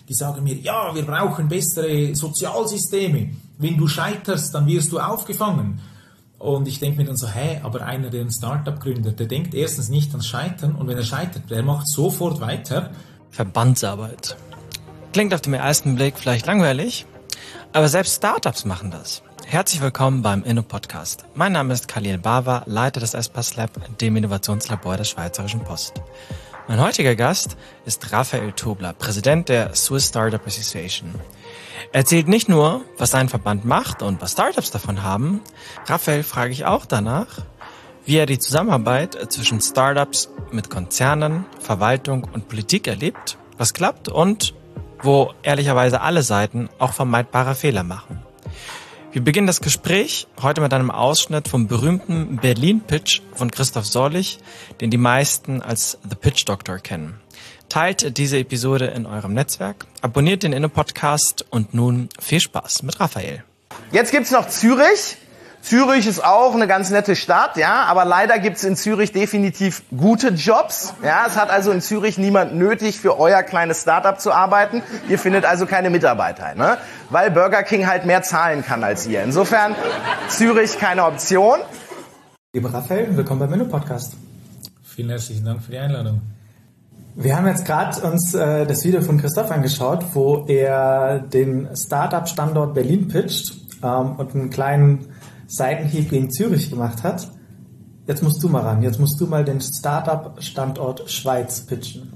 die sagen mir, ja, wir brauchen bessere Sozialsysteme. Wenn du scheiterst, dann wirst du aufgefangen. Und ich denke mir dann so, aber einer, der ein Startup gründet, der denkt erstens nicht ans Scheitern und wenn er scheitert, der macht sofort weiter. Verbandsarbeit. Klingt auf den ersten Blick vielleicht langweilig, aber selbst Startups machen das. Herzlich willkommen beim Inno-Podcast. Mein Name ist Khalil Bawa, Leiter des Espace Lab, dem Innovationslabor der Schweizerischen Post. Mein heutiger Gast ist Raphael Tobler, Präsident der Swiss Startup Association. Er erzählt nicht nur, was sein Verband macht und was Startups davon haben. Raphael frage ich auch danach, wie er die Zusammenarbeit zwischen Startups mit Konzernen, Verwaltung und Politik erlebt, was klappt und wo ehrlicherweise alle Seiten auch vermeidbare Fehler machen. Wir beginnen das Gespräch heute mit einem Ausschnitt vom berühmten Berlin-Pitch von Christoph Sorlich, den die meisten als The Pitch Doctor kennen. Teilt diese Episode in eurem Netzwerk, abonniert den Inno-Podcast und nun viel Spaß mit Raphael. Jetzt gibt's noch Zürich. Zürich ist auch eine ganz nette Stadt, ja, aber leider gibt's in Zürich definitiv gute Jobs. Ja, es hat also in Zürich niemand nötig, für euer kleines Startup zu arbeiten. Ihr findet also keine Mitarbeiter, ne? Weil Burger King halt mehr zahlen kann als ihr. Insofern Zürich keine Option. Lieber Raphael, willkommen beim Inno-Podcast. Vielen herzlichen Dank für die Einladung. Wir haben jetzt gerade uns das Video von Christoph angeschaut, wo er den Startup-Standort Berlin pitcht und einen kleinen Seitenhieb gegen Zürich gemacht hat. Jetzt musst du mal ran. Jetzt musst du mal den Startup-Standort Schweiz pitchen.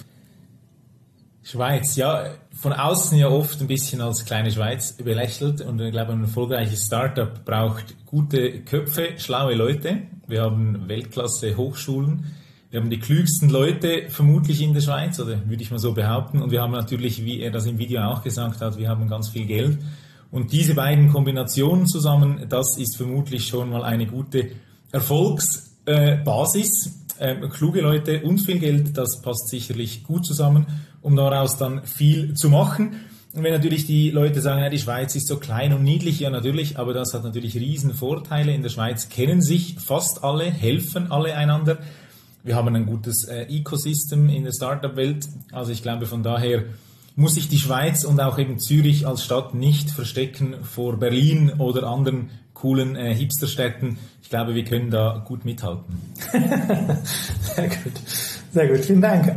Schweiz, ja, von außen ja oft ein bisschen als kleine Schweiz belächelt und ich glaube, ein erfolgreiches Startup braucht gute Köpfe, schlaue Leute. Wir haben Weltklasse Hochschulen. Wir haben die klügsten Leute vermutlich in der Schweiz, oder würde ich mal so behaupten. Und wir haben natürlich, wie er das im Video auch gesagt hat, wir haben ganz viel Geld. Und diese beiden Kombinationen zusammen, das ist vermutlich schon mal eine gute Erfolgsbasis. Kluge Leute und viel Geld, das passt sicherlich gut zusammen, um daraus dann viel zu machen. Und wenn natürlich die Leute sagen, ja, die Schweiz ist so klein und niedlich, ja natürlich, aber das hat natürlich riesen Vorteile. In der Schweiz kennen sich fast alle, helfen alle einander. Wir haben ein gutes Ecosystem in der Startup-Welt. Also ich glaube, von daher muss sich die Schweiz und auch eben Zürich als Stadt nicht verstecken vor Berlin oder anderen coolen Hipsterstädten. Ich glaube, wir können da gut mithalten. Sehr gut, vielen Dank.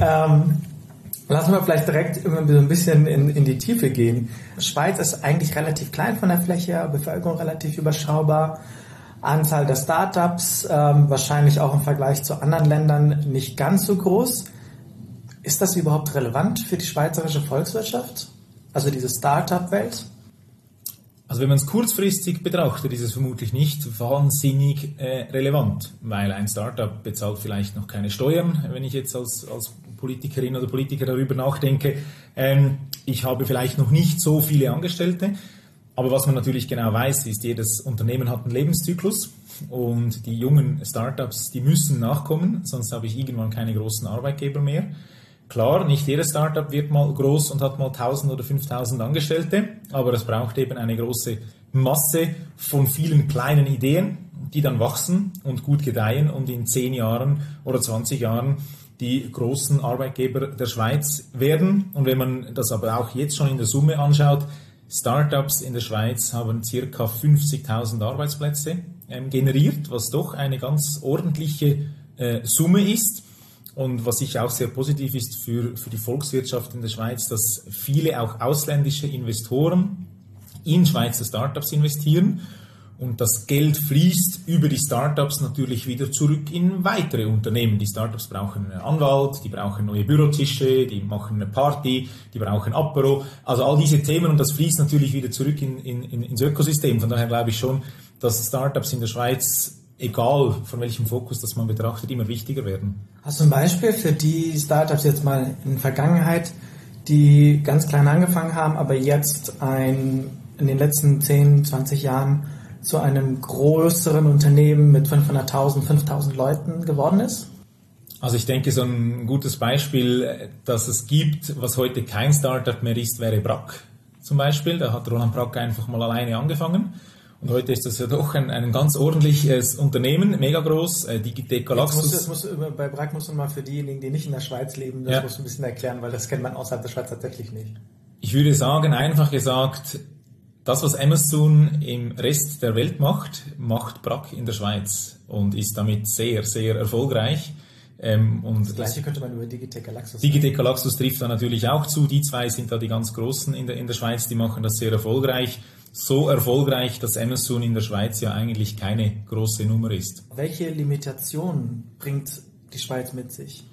Lassen wir vielleicht direkt immer so ein bisschen in die Tiefe gehen. Schweiz ist eigentlich relativ klein von der Fläche, Bevölkerung relativ überschaubar. Anzahl der Startups wahrscheinlich auch im Vergleich zu anderen Ländern nicht ganz so groß. Ist das überhaupt relevant für die schweizerische Volkswirtschaft? Also diese Startup-Welt? Also wenn man es kurzfristig betrachtet, ist es vermutlich nicht wahnsinnig relevant, weil ein Startup bezahlt vielleicht noch keine Steuern, wenn ich jetzt als Politikerin oder Politiker darüber nachdenke. Ich habe vielleicht noch nicht so viele Angestellte. Aber was man natürlich genau weiß, ist, jedes Unternehmen hat einen Lebenszyklus und die jungen Startups, die müssen nachkommen, sonst habe ich irgendwann keine großen Arbeitgeber mehr. Klar, nicht jedes Startup wird mal groß und hat mal 1000 oder 5000 Angestellte, aber es braucht eben eine große Masse von vielen kleinen Ideen, die dann wachsen und gut gedeihen und in 10 Jahren oder 20 Jahren die großen Arbeitgeber der Schweiz werden. Und wenn man das aber auch jetzt schon in der Summe anschaut, Startups in der Schweiz haben ca. 50.000 Arbeitsplätze generiert, was doch eine ganz ordentliche Summe ist. Und was sicher auch sehr positiv ist für die Volkswirtschaft in der Schweiz, dass viele auch ausländische Investoren in Schweizer Startups investieren. Und das Geld fließt über die Startups natürlich wieder zurück in weitere Unternehmen. Die Startups brauchen einen Anwalt, die brauchen neue Bürotische, die machen eine Party, die brauchen Apero. Also all diese Themen und das fließt natürlich wieder zurück ins Ökosystem. Von daher glaube ich schon, dass Startups in der Schweiz, egal von welchem Fokus das man betrachtet, immer wichtiger werden. Hast du ein Beispiel für die Startups jetzt mal in der Vergangenheit, die ganz klein angefangen haben, aber jetzt in den letzten 10, 20 Jahren zu einem größeren Unternehmen mit 500.000, 5.000 Leuten geworden ist? Also ich denke, so ein gutes Beispiel, das es gibt, was heute kein Startup mehr ist, wäre Bragg zum Beispiel. Da hat Roland Bragg einfach mal alleine angefangen. Und heute ist das ja doch ein ganz ordentliches Unternehmen, mega groß, Digitec Galaxus. Bei Bragg muss man mal für diejenigen, die nicht in der Schweiz leben, das musst du ein bisschen erklären, weil das kennt man außerhalb der Schweiz tatsächlich nicht. Ich würde sagen, einfach gesagt, das, was Amazon im Rest der Welt macht, macht Bragg in der Schweiz und ist damit sehr, sehr erfolgreich. Und das Gleiche könnte man über Digitec Galaxus sagen. Digitec Galaxus trifft da natürlich auch zu. Die zwei sind da die ganz Großen in der Schweiz, die machen das sehr erfolgreich. So erfolgreich, dass Amazon in der Schweiz ja eigentlich keine große Nummer ist. Welche Limitationen bringt die Schweiz mit sich?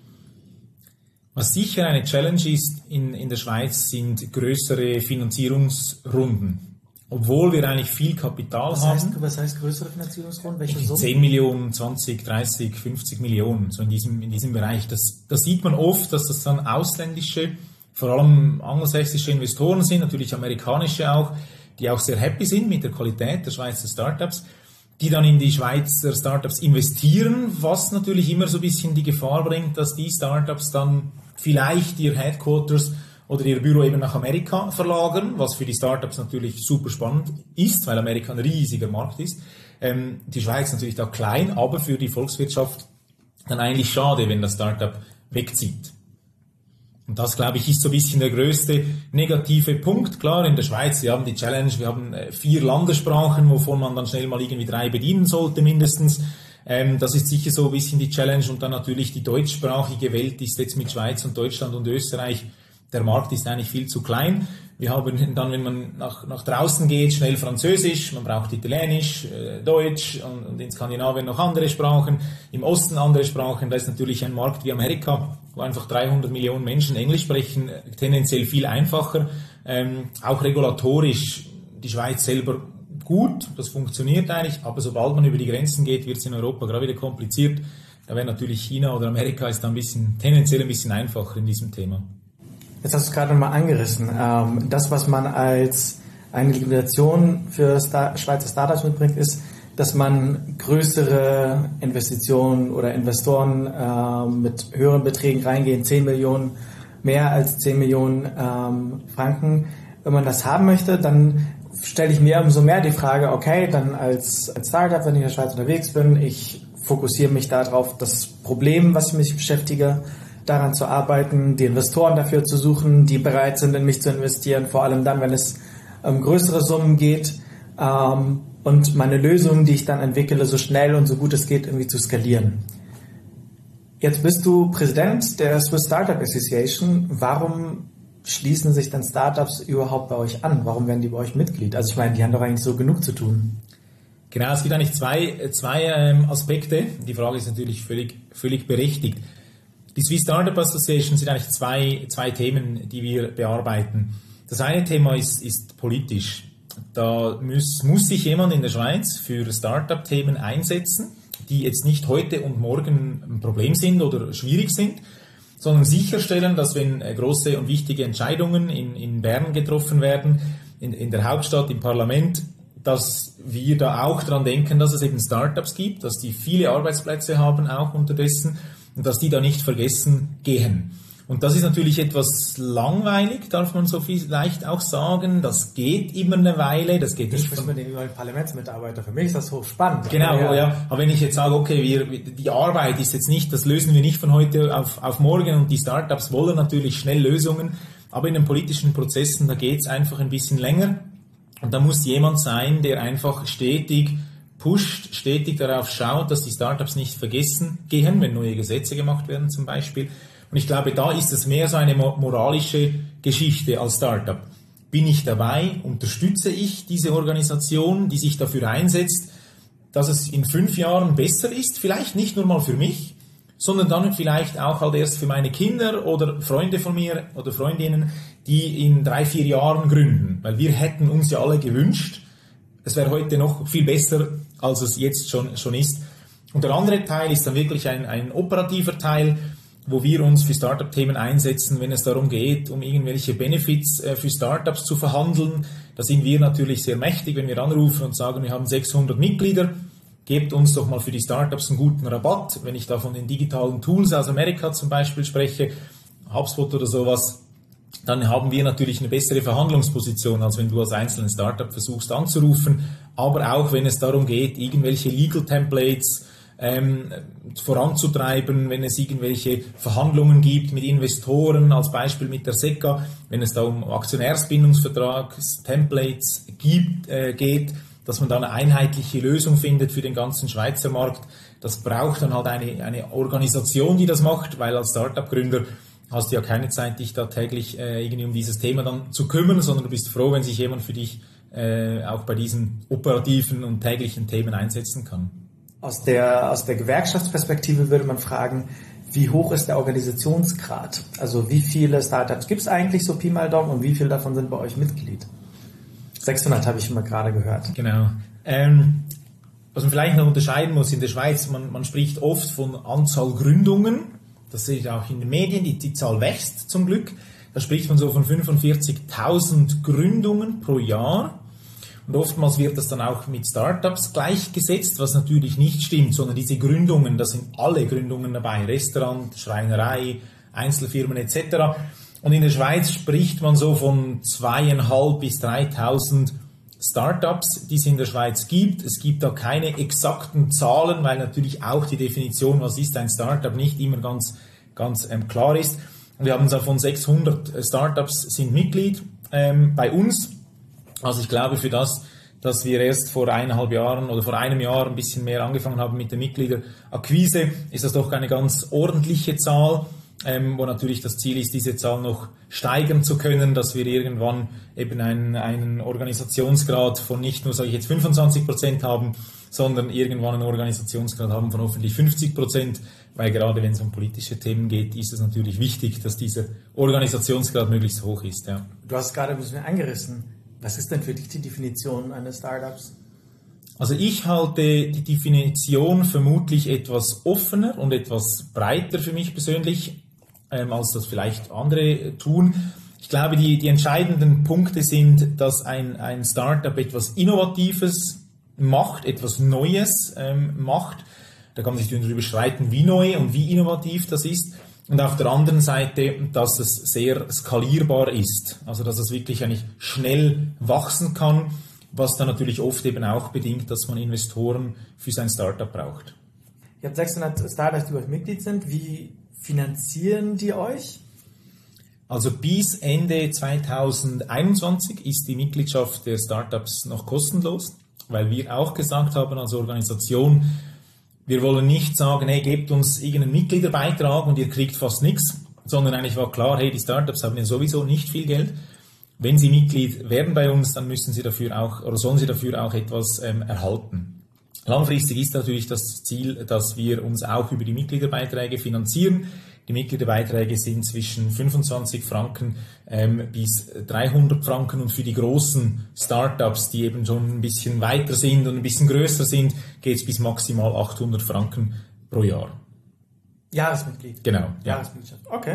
Was sicher eine Challenge ist in der Schweiz, sind größere Finanzierungsrunden. Obwohl wir eigentlich viel Kapital haben. Was heißt größere Finanzierungsrunden? Welche Summen? 10 Millionen, 20, 30, 50 Millionen, so in diesem Bereich. Das sieht man oft, dass das dann ausländische, vor allem angelsächsische Investoren sind, natürlich amerikanische auch, die auch sehr happy sind mit der Qualität der Schweizer Startups, die dann in die Schweizer Startups investieren, was natürlich immer so ein bisschen die Gefahr bringt, dass die Startups dann vielleicht ihr Headquarters oder ihr Büro eben nach Amerika verlagern, was für die Startups natürlich super spannend ist, weil Amerika ein riesiger Markt ist. Die Schweiz natürlich da klein, aber für die Volkswirtschaft dann eigentlich schade, wenn das Startup wegzieht. Und das, glaube ich, ist so ein bisschen der größte negative Punkt. Klar, in der Schweiz, wir haben die Challenge, wir haben 4 Landessprachen, wovon man dann schnell mal irgendwie 3 bedienen sollte mindestens. Das ist sicher so ein bisschen die Challenge. Und dann natürlich die deutschsprachige Welt ist jetzt mit Schweiz und Deutschland und Österreich, der Markt ist eigentlich viel zu klein. Wir haben dann, wenn man nach draußen geht, schnell Französisch, man braucht Italienisch, Deutsch und in Skandinavien noch andere Sprachen, im Osten andere Sprachen. Da ist natürlich ein Markt wie Amerika, wo einfach 300 Millionen Menschen Englisch sprechen, tendenziell viel einfacher. Auch regulatorisch, die Schweiz selber gut, das funktioniert eigentlich, aber sobald man über die Grenzen geht, wird es in Europa gerade wieder kompliziert. Da wäre natürlich China oder Amerika ist dann tendenziell ein bisschen einfacher in diesem Thema. Jetzt hast du es gerade mal angerissen. Das, was man als eine Limitation für Schweizer Startups mitbringt, ist, dass man größere Investitionen oder Investoren mit höheren Beträgen reingehen, 10 Millionen, mehr als 10 Millionen Franken. Wenn man das haben möchte, dann stelle ich mir umso mehr die Frage, okay, dann als Startup, wenn ich in der Schweiz unterwegs bin, ich fokussiere mich darauf, das Problem, was mich beschäftige, daran zu arbeiten, die Investoren dafür zu suchen, die bereit sind, in mich zu investieren, vor allem dann, wenn es größere Summen geht, und meine Lösungen, die ich dann entwickle, so schnell und so gut es geht, irgendwie zu skalieren. Jetzt bist du Präsident der Swiss Startup Association. Warum schließen sich dann Startups überhaupt bei euch an? Warum werden die bei euch Mitglied? Also ich meine, die haben doch eigentlich so genug zu tun. Genau, es gibt eigentlich zwei Aspekte. Die Frage ist natürlich völlig berechtigt. Die Swiss Startup Association sind eigentlich zwei Themen, die wir bearbeiten. Das eine Thema ist politisch. Da muss sich jemand in der Schweiz für Startup-Themen einsetzen, die jetzt nicht heute und morgen ein Problem sind oder schwierig sind, sondern sicherstellen, dass wenn große und wichtige Entscheidungen in Bern getroffen werden, in der Hauptstadt, im Parlament, dass wir da auch dran denken, dass es eben Startups gibt, dass die viele Arbeitsplätze haben auch unterdessen, und dass die da nicht vergessen gehen. Und das ist natürlich etwas langweilig, darf man so vielleicht auch sagen. Das geht immer eine Weile. Das geht nicht von den neuen Parlamentsmitarbeitern. Für mich ist das hochspannend. Genau, ja. Aber wenn ich jetzt sage, okay, die Arbeit ist jetzt nicht, das lösen wir nicht von heute auf morgen und die Startups wollen natürlich schnell Lösungen. Aber in den politischen Prozessen, da geht es einfach ein bisschen länger. Und da muss jemand sein, der einfach stetig pusht, stetig darauf schaut, dass die Startups nicht vergessen gehen, wenn neue Gesetze gemacht werden zum Beispiel. Und ich glaube, da ist es mehr so eine moralische Geschichte als Startup. Bin ich dabei? Unterstütze ich diese Organisation, die sich dafür einsetzt, dass es in 5 Jahren besser ist? Vielleicht nicht nur mal für mich, sondern dann vielleicht auch halt erst für meine Kinder oder Freunde von mir oder Freundinnen, die in 3-4 Jahren gründen. Weil wir hätten uns ja alle gewünscht, es wäre heute noch viel besser, als es jetzt schon ist. Und der andere Teil ist dann wirklich ein operativer Teil, wo wir uns für Startup-Themen einsetzen, wenn es darum geht, um irgendwelche Benefits für Startups zu verhandeln. Da sind wir natürlich sehr mächtig, wenn wir anrufen und sagen, wir haben 600 Mitglieder, gebt uns doch mal für die Startups einen guten Rabatt. Wenn ich da von den digitalen Tools aus Amerika zum Beispiel spreche, HubSpot oder sowas, dann haben wir natürlich eine bessere Verhandlungsposition, als wenn du als einzelnen Startup versuchst anzurufen. Aber auch wenn es darum geht, irgendwelche Legal Templates voranzutreiben, wenn es irgendwelche Verhandlungen gibt mit Investoren, als Beispiel mit der SECA, wenn es da um Aktionärsbindungsvertrags-Templates geht, dass man da eine einheitliche Lösung findet für den ganzen Schweizer Markt. Das braucht dann halt eine Organisation, die das macht, weil als Startup-Gründer hast du ja keine Zeit, dich da täglich irgendwie um dieses Thema dann zu kümmern, sondern du bist froh, wenn sich jemand für dich auch bei diesen operativen und täglichen Themen einsetzen kann. Aus der Gewerkschaftsperspektive würde man fragen, wie hoch ist der Organisationsgrad? Also wie viele Startups gibt es eigentlich, so Pi mal Daumen, und wie viele davon sind bei euch Mitglied? 600 habe ich immer gerade gehört. Genau. Was man vielleicht noch unterscheiden muss in der Schweiz, man spricht oft von Anzahl Gründungen. Das sehe ich auch in den Medien, die Zahl wächst zum Glück. Da spricht man so von 45.000 Gründungen pro Jahr. Und oftmals wird das dann auch mit Startups gleichgesetzt, was natürlich nicht stimmt, sondern diese Gründungen, da sind alle Gründungen dabei, Restaurant, Schreinerei, Einzelfirmen etc. Und in der Schweiz spricht man so von 2.500 bis 3.000 Startups, die es in der Schweiz gibt. Es gibt da keine exakten Zahlen, weil natürlich auch die Definition, was ist ein Startup, nicht immer ganz klar ist. Und wir haben davon 600 Startups sind Mitglied bei uns. Also ich glaube, für das, dass wir erst vor 1,5 Jahren oder vor einem Jahr ein bisschen mehr angefangen haben mit der Mitgliederakquise, ist das doch eine ganz ordentliche Zahl, wo natürlich das Ziel ist, diese Zahl noch steigern zu können, dass wir irgendwann eben einen Organisationsgrad von nicht nur, sage ich jetzt, 25% haben, sondern irgendwann einen Organisationsgrad haben von hoffentlich 50%, weil gerade wenn es um politische Themen geht, ist es natürlich wichtig, dass dieser Organisationsgrad möglichst hoch ist. Ja. Du hast es gerade ein bisschen angerissen. Was ist denn für dich die Definition eines Startups? Also ich halte die Definition vermutlich etwas offener und etwas breiter für mich persönlich, als das vielleicht andere tun. Ich glaube, die entscheidenden Punkte sind, dass ein Startup etwas Innovatives macht, etwas Neues macht. Da kann man sich darüber streiten, wie neu und wie innovativ das ist. Und auf der anderen Seite, dass es sehr skalierbar ist. Also, dass es wirklich eigentlich schnell wachsen kann, was dann natürlich oft eben auch bedingt, dass man Investoren für sein Startup braucht. Ihr habt 600 Startups, die bei euch Mitglied sind. Wie finanzieren die euch? Also bis Ende 2021 ist die Mitgliedschaft der Startups noch kostenlos, weil wir auch gesagt haben als Organisation, wir wollen nicht sagen, hey, gebt uns irgendeinen Mitgliederbeitrag und ihr kriegt fast nichts, sondern eigentlich war klar, hey, die Startups haben ja sowieso nicht viel Geld. Wenn sie Mitglied werden bei uns, dann müssen sie dafür auch oder sollen sie dafür auch etwas erhalten. Langfristig ist natürlich das Ziel, dass wir uns auch über die Mitgliederbeiträge finanzieren. Die Mitgliederbeiträge sind zwischen 25 Franken bis 300 Franken und für die großen Startups, die eben schon ein bisschen weiter sind und ein bisschen größer sind, geht es bis maximal 800 Franken pro Jahr. Jahresmitglied? Genau. Ja. Jahresmitgliedschaft, okay.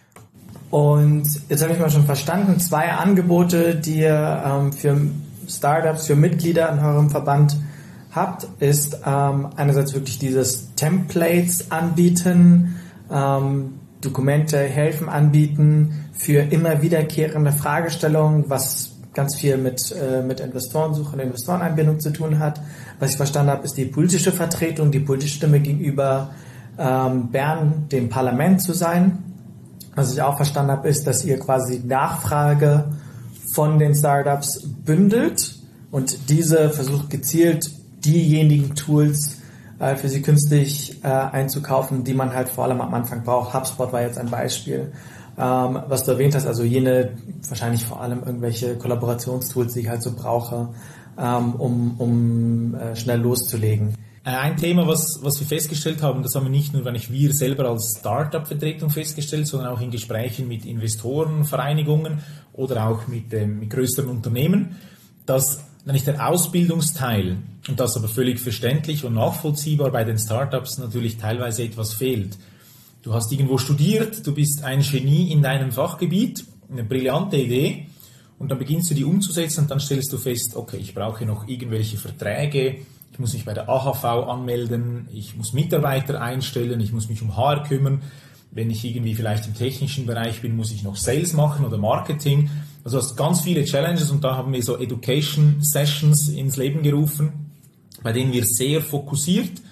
Und jetzt habe ich mal schon verstanden, 2 Angebote, die ihr für Startups, für Mitglieder in eurem Verband habt, ist einerseits wirklich dieses Templates anbieten, Dokumente helfen anbieten für immer wiederkehrende Fragestellungen, was ganz viel mit Investorensuche und Investoreneinbindung zu tun hat. Was ich verstanden habe, ist die politische Vertretung, die politische Stimme gegenüber Bern, dem Parlament zu sein. Was ich auch verstanden habe, ist, dass ihr quasi Nachfrage von den Startups bündelt und diese versucht gezielt diejenigen Tools für sie künstlich einzukaufen, die man halt vor allem am Anfang braucht. HubSpot war jetzt ein Beispiel, was du erwähnt hast, also jene wahrscheinlich vor allem irgendwelche Kollaborationstools, die ich halt so brauche, um schnell loszulegen. Ein Thema, was wir festgestellt haben, das haben wir nicht nur, wir selber als Startup-Vertretung festgestellt, sondern auch in Gesprächen mit Investorenvereinigungen oder auch mit größeren Unternehmen, dass nämlich der Ausbildungsteil, und das aber völlig verständlich und nachvollziehbar bei den Startups natürlich teilweise etwas fehlt. Du hast irgendwo studiert, du bist ein Genie in deinem Fachgebiet, eine brillante Idee, und dann beginnst du die umzusetzen und dann stellst du fest, okay, ich brauche noch irgendwelche Verträge, ich muss mich bei der AHV anmelden, ich muss Mitarbeiter einstellen, ich muss mich um HR kümmern. Wenn ich irgendwie vielleicht im technischen Bereich bin, muss ich noch Sales machen oder Marketing. Also du hast ganz viele Challenges und da haben wir so Education Sessions ins Leben gerufen, bei denen wir sehr fokussiert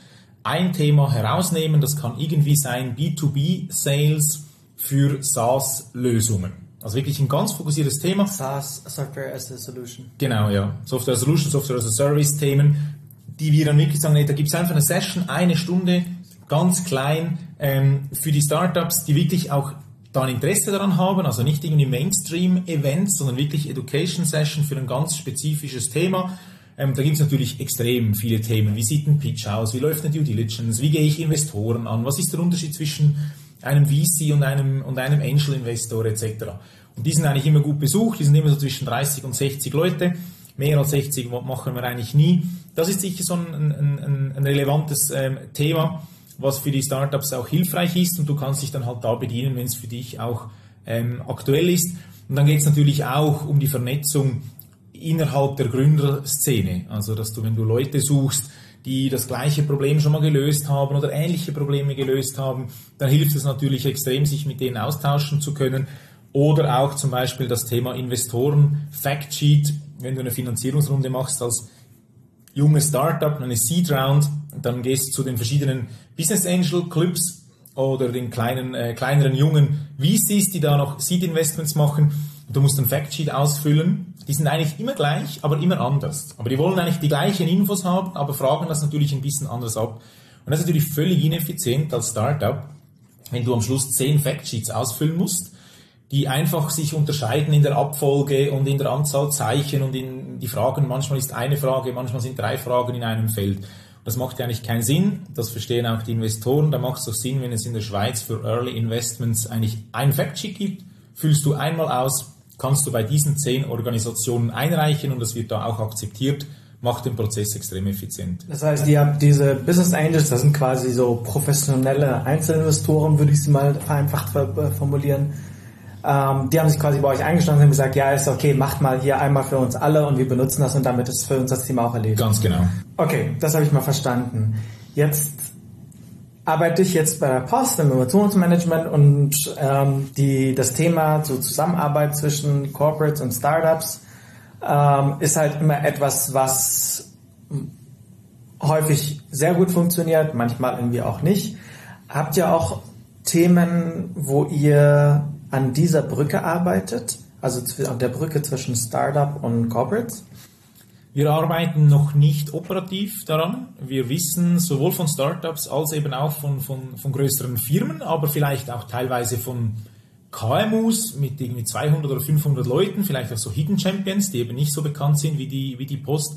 ein Thema herausnehmen, das kann irgendwie sein B2B-Sales für SaaS-Lösungen. Also wirklich ein ganz fokussiertes Thema. SaaS, Software as a Solution. Genau, ja. Software as a Solution, Software as a Service Themen, die wir dann wirklich sagen, nee, da gibt es einfach eine Session, 1 Stunde, ganz klein, für die Startups, die wirklich auch da ein Interesse daran haben, also nicht irgendwie Mainstream-Events, sondern wirklich Education-Session für ein ganz spezifisches Thema. Da gibt es natürlich extrem viele Themen. Wie sieht ein Pitch aus? Wie läuft eine Due Diligence? Wie gehe ich Investoren an? Was ist der Unterschied zwischen einem VC und einem Angel-Investor etc.? Und die sind eigentlich immer gut besucht. Die sind immer so zwischen 30 und 60 Leute. Mehr als 60 machen wir eigentlich nie. Das ist sicher so ein relevantes Thema, was für die Startups auch hilfreich ist. Und du kannst dich dann halt da bedienen, wenn es für dich auch aktuell ist. Und dann geht es natürlich auch um die Vernetzung innerhalb der Gründerszene. Also, dass du, wenn du Leute suchst, die das gleiche Problem schon mal gelöst haben oder ähnliche Probleme gelöst haben, dann hilft es natürlich extrem, sich mit denen austauschen zu können. Oder auch zum Beispiel das Thema Investoren, Factsheet, wenn du eine Finanzierungsrunde machst als junges Startup, eine Seed Round, dann gehst du zu den verschiedenen Business Angel Clubs oder den kleineren jungen VCs, die da noch Seed Investments machen. Du musst ein Factsheet ausfüllen. Die sind eigentlich immer gleich, aber immer anders. Aber die wollen eigentlich die gleichen Infos haben, aber fragen das natürlich ein bisschen anders ab. Und das ist natürlich völlig ineffizient als Startup, wenn du am Schluss 10 Factsheets ausfüllen musst, die einfach sich unterscheiden in der Abfolge und in der Anzahl Zeichen und in die Fragen. Manchmal ist eine Frage, manchmal sind 3 Fragen in einem Feld. Das macht ja eigentlich keinen Sinn. Das verstehen auch die Investoren. Da macht es doch Sinn, wenn es in der Schweiz für Early Investments eigentlich ein Factsheet gibt. Füllst du einmal aus, kannst du bei diesen 10 Organisationen einreichen und das wird da auch akzeptiert, macht den Prozess extrem effizient. Das heißt, ihr habt diese Business Angels, das sind quasi so professionelle Einzelinvestoren, würde ich sie mal vereinfacht formulieren. Die haben sich quasi bei euch eingestanden und gesagt, ja, ist okay, macht mal hier einmal für uns alle und wir benutzen das und damit ist für uns das Thema auch erledigt. Ganz genau. Okay, das habe ich mal verstanden. Jetzt arbeite ich jetzt bei der Post im Innovationsmanagement und das Thema so Zusammenarbeit zwischen Corporates und Startups ist halt immer etwas, was häufig sehr gut funktioniert, manchmal irgendwie auch nicht. Habt ihr auch Themen, wo ihr an dieser Brücke arbeitet, also an der Brücke zwischen Startup und Corporates? Wir arbeiten noch nicht operativ daran. Wir wissen sowohl von Startups als eben auch von größeren Firmen, aber vielleicht auch teilweise von KMUs mit irgendwie 200 oder 500 Leuten, vielleicht auch so Hidden Champions, die eben nicht so bekannt sind wie die Post.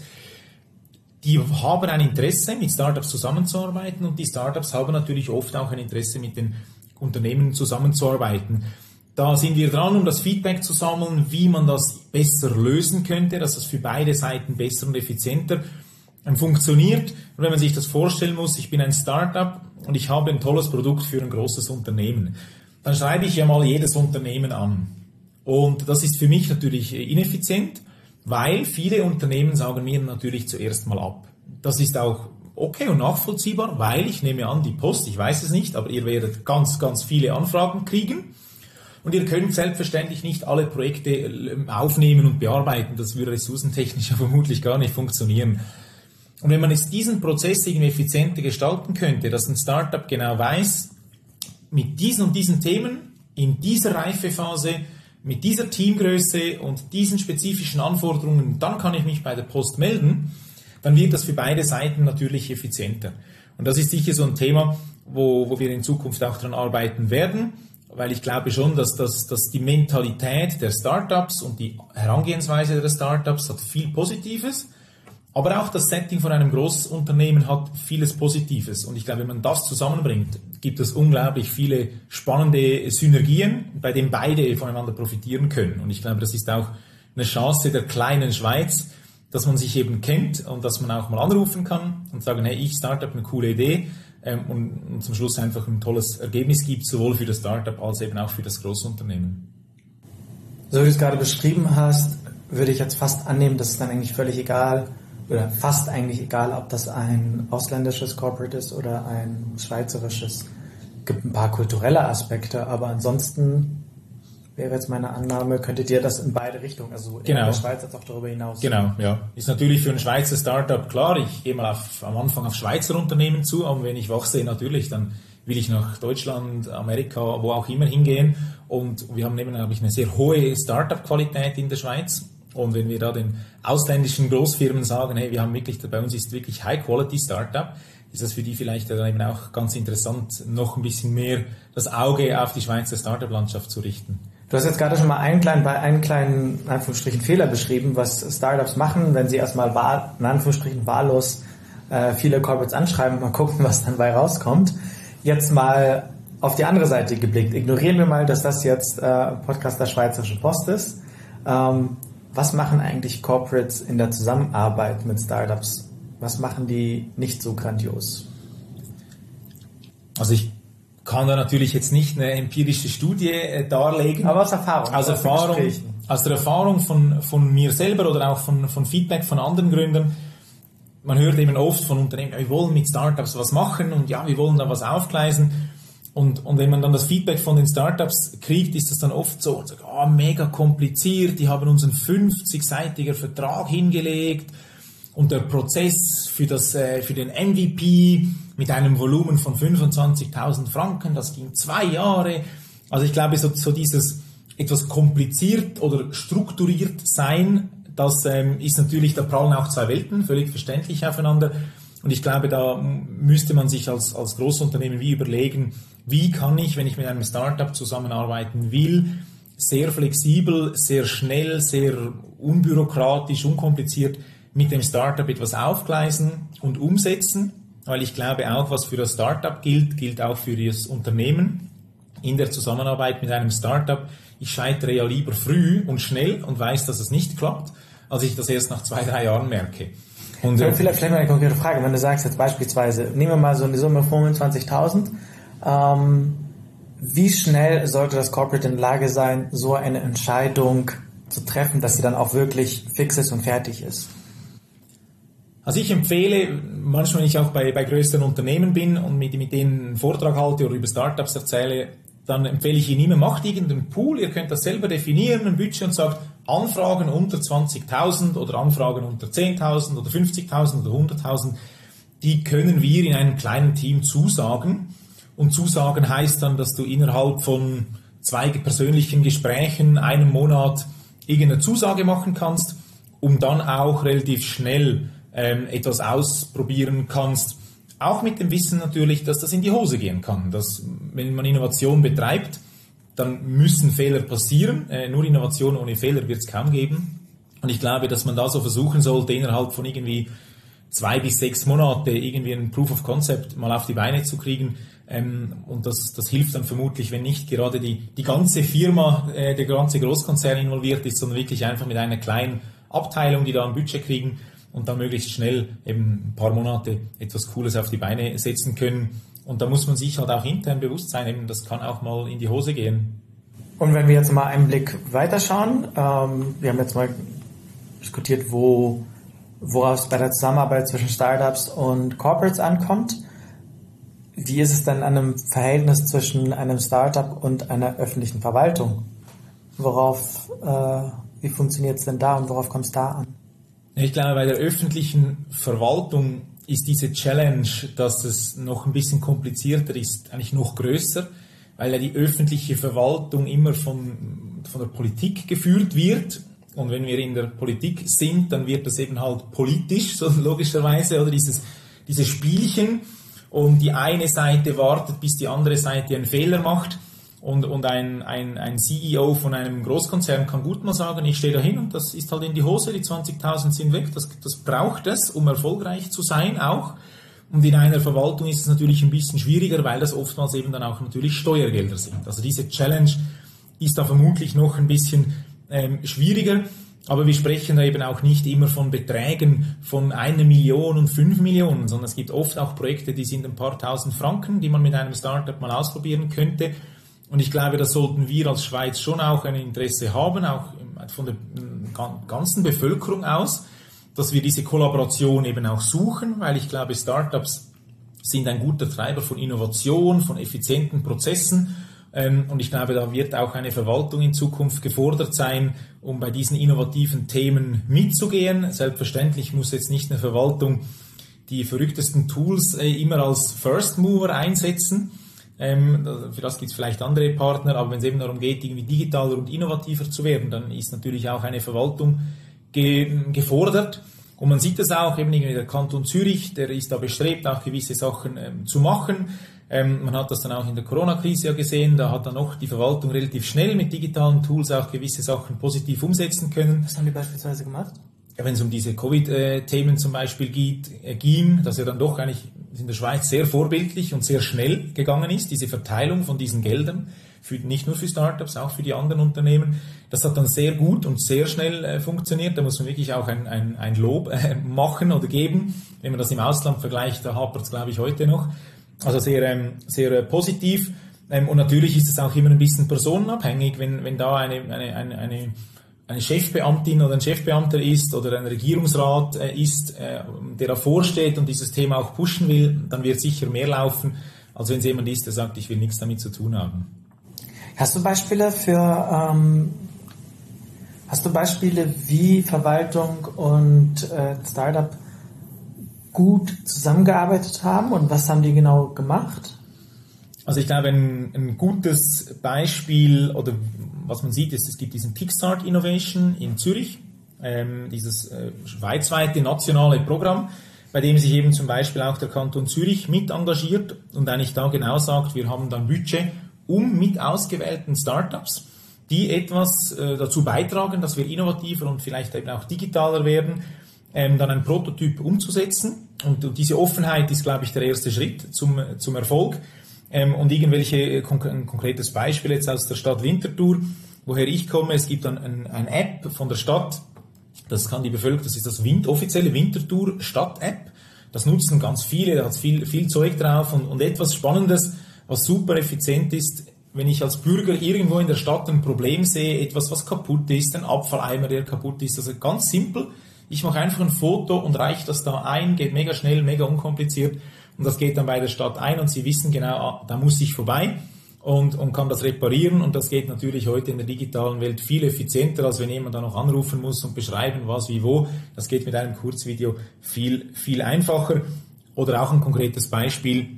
Die haben ein Interesse, mit Startups zusammenzuarbeiten und die Startups haben natürlich oft auch ein Interesse, mit den Unternehmen zusammenzuarbeiten. Da sind wir dran, um das Feedback zu sammeln, wie man das besser lösen könnte, dass das für beide Seiten besser und effizienter funktioniert. Und wenn man sich das vorstellen muss, ich bin ein Startup und ich habe ein tolles Produkt für ein großes Unternehmen, dann schreibe ich ja mal jedes Unternehmen an. Und das ist für mich natürlich ineffizient, weil viele Unternehmen sagen mir natürlich zuerst mal ab. Das ist auch okay und nachvollziehbar, weil ich nehme an, die Post, ich weiß es nicht, aber ihr werdet ganz, ganz viele Anfragen kriegen. Und ihr könnt selbstverständlich nicht alle Projekte aufnehmen und bearbeiten. Das würde ressourcentechnisch ja vermutlich gar nicht funktionieren. Und wenn man jetzt diesen Prozess irgendwie effizienter gestalten könnte, dass ein Startup genau weiß, mit diesen und diesen Themen, in dieser Reifephase, mit dieser Teamgröße und diesen spezifischen Anforderungen, dann kann ich mich bei der Post melden, dann wird das für beide Seiten natürlich effizienter. Und das ist sicher so ein Thema, wo wir in Zukunft auch dran arbeiten werden. Weil ich glaube schon, dass die Mentalität der Startups und die Herangehensweise der Startups hat viel Positives, aber auch das Setting von einem Großunternehmen hat vieles Positives. Und ich glaube, wenn man das zusammenbringt, gibt es unglaublich viele spannende Synergien, bei denen beide voneinander profitieren können. Und ich glaube, das ist auch eine Chance der kleinen Schweiz, dass man sich eben kennt und dass man auch mal anrufen kann und sagen, hey, ich Startup, eine coole Idee. Und zum Schluss einfach ein tolles Ergebnis gibt, sowohl für das Startup als eben auch für das Großunternehmen. So wie du es gerade beschrieben hast, würde ich jetzt fast annehmen, dass es dann eigentlich völlig egal, oder fast eigentlich egal, ob das ein ausländisches Corporate ist oder ein schweizerisches. Es gibt ein paar kulturelle Aspekte, aber ansonsten wäre jetzt meine Annahme, könntet ihr das in beide Richtungen, also in der Schweiz als auch darüber hinaus? Genau, ja. Ist natürlich für ein Schweizer Startup klar, ich gehe mal am Anfang auf Schweizer Unternehmen zu, aber wenn ich wachse natürlich, dann will ich nach Deutschland, Amerika, wo auch immer hingehen. Und wir haben eben, glaube ich, eine sehr hohe Startup-Qualität in der Schweiz. Und wenn wir da den ausländischen Großfirmen sagen, hey, wir haben wirklich, bei uns ist wirklich High-Quality-Startup, ist das für die vielleicht dann eben auch ganz interessant, noch ein bisschen mehr das Auge auf die Schweizer Startup-Landschaft zu richten. Du hast jetzt gerade schon mal einen kleinen in Anführungsstrichen Fehler beschrieben, was Startups machen, wenn sie erstmal in Anführungsstrichen wahllos viele Corporates anschreiben und mal gucken, was dann bei rauskommt. Jetzt mal auf die andere Seite geblickt. Ignorieren wir mal, dass das jetzt Podcast der Schweizerische Post ist. Was machen eigentlich Corporates in der Zusammenarbeit mit Startups? Was machen die nicht so grandios? Also ich kann da natürlich jetzt nicht eine empirische Studie darlegen. Aber aus Erfahrung. Aus der Erfahrung von mir selber oder auch von Feedback von anderen Gründern. Man hört eben oft von Unternehmen, ja, wir wollen mit Startups was machen und ja, wir wollen da was aufgleisen. Und wenn man dann das Feedback von den Startups kriegt, ist das dann oft so, mega kompliziert, die haben uns einen 50-seitiger Vertrag hingelegt und der Prozess für den MVP mit einem Volumen von 25.000 Franken, das ging 2 Jahre. Also ich glaube, so dieses etwas kompliziert oder strukturiert sein, das ist natürlich, da prallen auch 2 Welten, völlig verständlich aufeinander. Und ich glaube, da müsste man sich als Großunternehmen wie überlegen, wie kann ich, wenn ich mit einem Startup zusammenarbeiten will, sehr flexibel, sehr schnell, sehr unbürokratisch, unkompliziert mit dem Startup etwas aufgleisen und umsetzen. Weil ich glaube auch, was für das Startup gilt auch für das Unternehmen. In der Zusammenarbeit mit einem Startup, ich scheitere ja lieber früh und schnell und weiß, dass es nicht klappt, als ich das erst nach 2-3 Jahren merke. Und vielleicht mal eine konkrete Frage, wenn du sagst jetzt beispielsweise, nehmen wir mal so eine Summe 25.000, wie schnell sollte das Corporate in der Lage sein, so eine Entscheidung zu treffen, dass sie dann auch wirklich fix ist und fertig ist? Also ich empfehle, manchmal wenn ich auch bei größeren Unternehmen bin und mit denen einen Vortrag halte oder über Startups erzähle, dann empfehle ich Ihnen immer, macht irgendeinen Pool, ihr könnt das selber definieren, ein Budget und sagt, Anfragen unter 20.000 oder Anfragen unter 10.000 oder 50.000 oder 100.000, die können wir in einem kleinen Team zusagen. Und zusagen heißt dann, dass du innerhalb von 2 persönlichen Gesprächen, 1 Monat irgendeine Zusage machen kannst, um dann auch relativ schnell etwas ausprobieren kannst. Auch mit dem Wissen natürlich, dass das in die Hose gehen kann. Dass, wenn man Innovation betreibt, dann müssen Fehler passieren. Nur Innovation ohne Fehler wird es kaum geben. Und ich glaube, dass man da so versuchen sollte, innerhalb von irgendwie 2 bis 6 Monate irgendwie ein Proof of Concept mal auf die Beine zu kriegen. Und das hilft dann vermutlich, wenn nicht gerade die ganze Firma, der ganze Großkonzern involviert ist, sondern wirklich einfach mit einer kleinen Abteilung, die da ein Budget kriegen und dann möglichst schnell eben ein paar Monate etwas Cooles auf die Beine setzen können. Und da muss man sich halt auch intern bewusst sein, eben das kann auch mal in die Hose gehen. Und wenn wir jetzt mal einen Blick weiterschauen, wir haben jetzt mal diskutiert, worauf es bei der Zusammenarbeit zwischen Startups und Corporates ankommt. Wie ist es denn an einem Verhältnis zwischen einem Startup und einer öffentlichen Verwaltung? Wie funktioniert es denn da und worauf kommt es da an? Ich glaube, bei der öffentlichen Verwaltung ist diese Challenge, dass es noch ein bisschen komplizierter ist, eigentlich noch größer, weil ja die öffentliche Verwaltung immer von der Politik geführt wird. Und wenn wir in der Politik sind, dann wird das eben halt politisch, so logischerweise, oder diese Spielchen. Und die eine Seite wartet, bis die andere Seite einen Fehler macht. Und ein CEO von einem Großkonzern kann gut mal sagen, ich stehe da hin und das ist halt in die Hose, die 20.000 sind weg. Das braucht es, um erfolgreich zu sein auch. Und in einer Verwaltung ist es natürlich ein bisschen schwieriger, weil das oftmals eben dann auch natürlich Steuergelder sind. Also diese Challenge ist da vermutlich noch ein bisschen schwieriger. Aber wir sprechen da eben auch nicht immer von Beträgen von 1 Million und 5 Millionen, sondern es gibt oft auch Projekte, die sind ein paar tausend Franken, die man mit einem Startup mal ausprobieren könnte. Und ich glaube, da sollten wir als Schweiz schon auch ein Interesse haben, auch von der ganzen Bevölkerung aus, dass wir diese Kollaboration eben auch suchen, weil ich glaube, Startups sind ein guter Treiber von Innovation, von effizienten Prozessen Und ich glaube, da wird auch eine Verwaltung in Zukunft gefordert sein, um bei diesen innovativen Themen mitzugehen. Selbstverständlich muss jetzt nicht eine Verwaltung die verrücktesten Tools immer als First Mover einsetzen. Für das gibt es vielleicht andere Partner, aber wenn es eben darum geht, irgendwie digitaler und innovativer zu werden, dann ist natürlich auch eine Verwaltung gefordert. Und man sieht das auch, eben irgendwie der Kanton Zürich, der ist da bestrebt, auch gewisse Sachen zu machen. Man hat das dann auch in der Corona-Krise ja gesehen, da hat dann auch die Verwaltung relativ schnell mit digitalen Tools auch gewisse Sachen positiv umsetzen können. Was haben die beispielsweise gemacht? Ja, wenn es um diese Covid-Themen zum Beispiel ging, dass ja dann doch eigentlich in der Schweiz sehr vorbildlich und sehr schnell gegangen ist, diese Verteilung von diesen Geldern, nicht nur für Startups, auch für die anderen Unternehmen. Das hat dann sehr gut und sehr schnell funktioniert. Da muss man wirklich auch ein Lob machen oder geben. Wenn man das im Ausland vergleicht, da hapert es, glaube ich, heute noch. Also sehr, sehr positiv. Und natürlich ist es auch immer ein bisschen personenabhängig, wenn da eine Chefbeamtin oder ein Chefbeamter ist oder ein Regierungsrat ist, der davor steht und dieses Thema auch pushen will, dann wird sicher mehr laufen, als wenn es jemand ist, der sagt, ich will nichts damit zu tun haben. Hast du Beispiele wie Verwaltung und Startup gut zusammengearbeitet haben und was haben die genau gemacht? Also ich glaube, ein gutes Beispiel oder was man sieht, ist, es gibt diesen Kickstart Innovation in Zürich, dieses schweizweite nationale Programm, bei dem sich eben zum Beispiel auch der Kanton Zürich mit engagiert und eigentlich da genau sagt, wir haben dann Budget, um mit ausgewählten Startups, die etwas dazu beitragen, dass wir innovativer und vielleicht eben auch digitaler werden, dann ein Prototyp umzusetzen. Und diese Offenheit ist, glaube ich, der erste Schritt zum Erfolg. Und ein konkretes Beispiel jetzt aus der Stadt Winterthur, woher ich komme, es gibt dann ein App von der Stadt, das kann die Bevölkerung, das ist das offizielle Winterthur Stadt-App, das nutzen ganz viele, da hat viel Zeug drauf und etwas Spannendes, was super effizient ist, wenn ich als Bürger irgendwo in der Stadt ein Problem sehe, etwas, was kaputt ist, ein Abfalleimer, der kaputt ist, also ganz simpel, ich mache einfach ein Foto und reiche das da ein, geht mega schnell, mega unkompliziert. Und das geht dann bei der Stadt ein und sie wissen genau, da muss ich vorbei und kann das reparieren. Und das geht natürlich heute in der digitalen Welt viel effizienter, als wenn jemand da noch anrufen muss und beschreiben, was, wie, wo. Das geht mit einem Kurzvideo viel, viel einfacher. Oder auch ein konkretes Beispiel,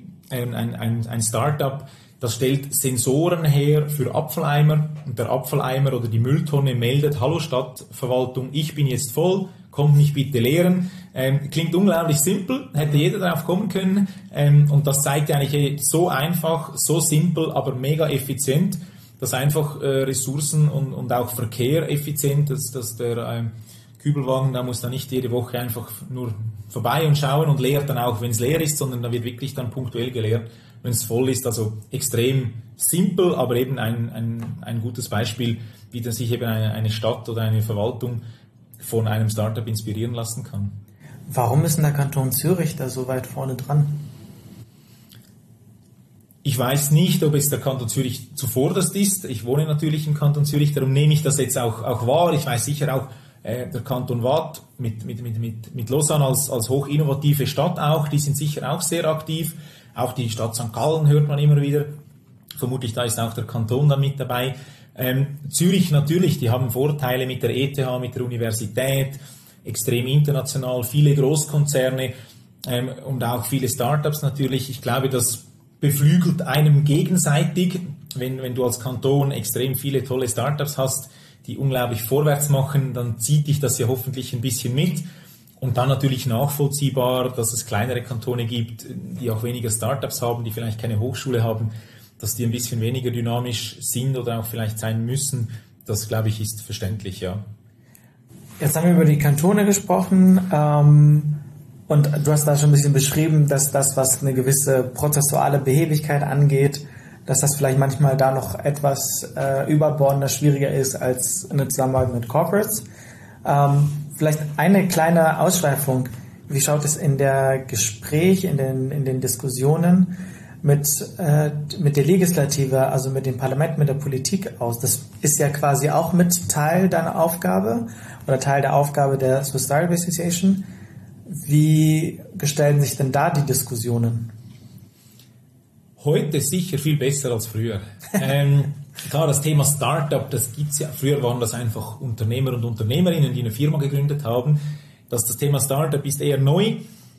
ein Startup, das stellt Sensoren her für Abfalleimer und der Abfalleimer oder die Mülltonne meldet, hallo Stadtverwaltung, ich bin jetzt voll, kommt mich bitte leeren. Klingt unglaublich simpel, hätte jeder drauf kommen können und das zeigt eigentlich so einfach, so simpel, aber mega effizient, dass einfach Ressourcen und auch Verkehr effizient, dass der Kübelwagen, da muss dann nicht jede Woche einfach nur vorbei und schauen und leert dann auch, wenn es leer ist, sondern da wird wirklich dann punktuell geleert, wenn es voll ist. Also extrem simpel, aber eben ein gutes Beispiel, wie dann sich eben eine Stadt oder eine Verwaltung von einem Startup inspirieren lassen kann. Warum ist denn der Kanton Zürich da so weit vorne dran? Ich weiß nicht, ob es der Kanton Zürich zuvorderst ist. Ich wohne natürlich im Kanton Zürich, darum nehme ich das jetzt auch wahr. Ich weiß sicher auch, der Kanton Waadt mit Lausanne als hochinnovative Stadt auch, die sind sicher auch sehr aktiv. Auch die Stadt St. Gallen hört man immer wieder. Vermutlich da ist auch der Kanton dann mit dabei. Zürich natürlich, die haben Vorteile mit der ETH, mit der Universität, extrem international, viele Großkonzerne und auch viele Startups natürlich. Ich glaube, das beflügelt einem gegenseitig, wenn du als Kanton extrem viele tolle Startups hast, die unglaublich vorwärts machen, dann zieht dich das ja hoffentlich ein bisschen mit. Und dann natürlich nachvollziehbar, dass es kleinere Kantone gibt, die auch weniger Startups haben, die vielleicht keine Hochschule haben, dass die ein bisschen weniger dynamisch sind oder auch vielleicht sein müssen. Das, glaube ich, ist verständlich, ja. Jetzt haben wir über die Kantone gesprochen und du hast da schon ein bisschen beschrieben, dass das, was eine gewisse prozessuale Behebigkeit angeht, dass das vielleicht manchmal da noch etwas überbordender, schwieriger ist als eine Zusammenarbeit mit Corporates. Vielleicht eine kleine Ausschweifung. Wie schaut es in der Gespräch, in den Diskussionen mit der Legislative, also mit dem Parlament, mit der Politik aus? Das ist ja quasi auch mit Teil deiner Aufgabe oder Teil der Aufgabe der Swiss Startup Association. Wie gestalten sich denn da die Diskussionen? Heute sicher viel besser als früher. Klar, das Thema Startup, das gibt's ja. Früher waren das einfach Unternehmer und Unternehmerinnen, die eine Firma gegründet haben. Das Thema Startup ist eher neu.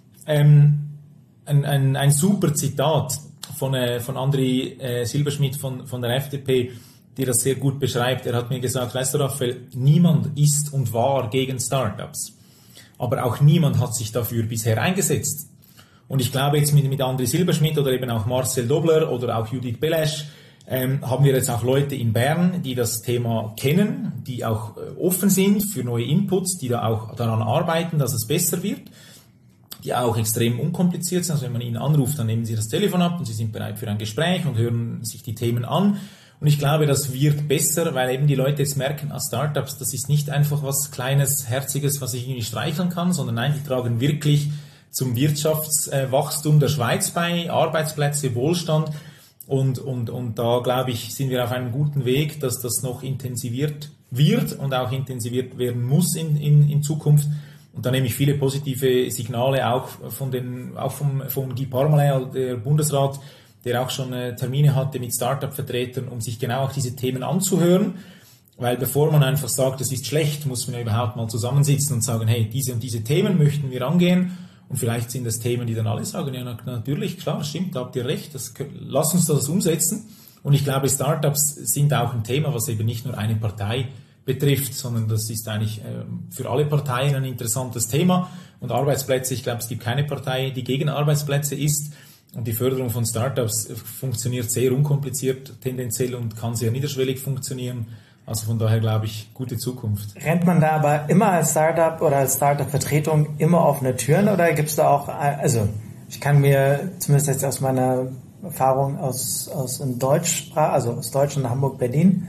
Ein super Zitat von André Silberschmidt von der FDP, der das sehr gut beschreibt. Er hat mir gesagt, weißt du, Raphael, niemand ist und war gegen Startups. Aber auch niemand hat sich dafür bisher eingesetzt. Und ich glaube jetzt mit André Silberschmidt oder eben auch Marcel Dobler oder auch Judith Belesch haben wir jetzt auch Leute in Bern, die das Thema kennen, die auch offen sind für neue Inputs, die da auch daran arbeiten, dass es besser wird, die auch extrem unkompliziert sind. Also wenn man ihnen anruft, dann nehmen sie das Telefon ab und sie sind bereit für ein Gespräch und hören sich die Themen an. Und ich glaube, das wird besser, weil eben die Leute jetzt merken, Startups, das ist nicht einfach was Kleines, Herziges, was ich irgendwie streicheln kann, sondern nein, die tragen wirklich zum Wirtschaftswachstum der Schweiz bei, Arbeitsplätze, Wohlstand. Und da, glaube ich, sind wir auf einem guten Weg, dass das noch intensiviert wird und auch intensiviert werden muss in Zukunft. Und da nehme ich viele positive Signale auch von Guy Parmelin, der Bundesrat, der auch schon Termine hatte mit Start-up-Vertretern, um sich genau auch diese Themen anzuhören. Weil bevor man einfach sagt, es ist schlecht, muss man ja überhaupt mal zusammensitzen und sagen, hey, diese und diese Themen möchten wir angehen. Und vielleicht sind das Themen, die dann alle sagen, ja natürlich, klar, stimmt, da habt ihr recht, lass uns das umsetzen. Und ich glaube, Startups sind auch ein Thema, was eben nicht nur eine Partei betrifft, sondern das ist eigentlich für alle Parteien ein interessantes Thema. Und Arbeitsplätze, ich glaube, es gibt keine Partei, die gegen Arbeitsplätze ist. Und die Förderung von Startups funktioniert sehr unkompliziert tendenziell und kann sehr niederschwellig funktionieren. Also von daher glaube ich, gute Zukunft. Rennt man da aber immer als Startup oder als Startup-Vertretung immer offene Türen oder gibt es da auch, also ich kann mir zumindest jetzt aus meiner Erfahrung aus Deutsch und Hamburg, Berlin,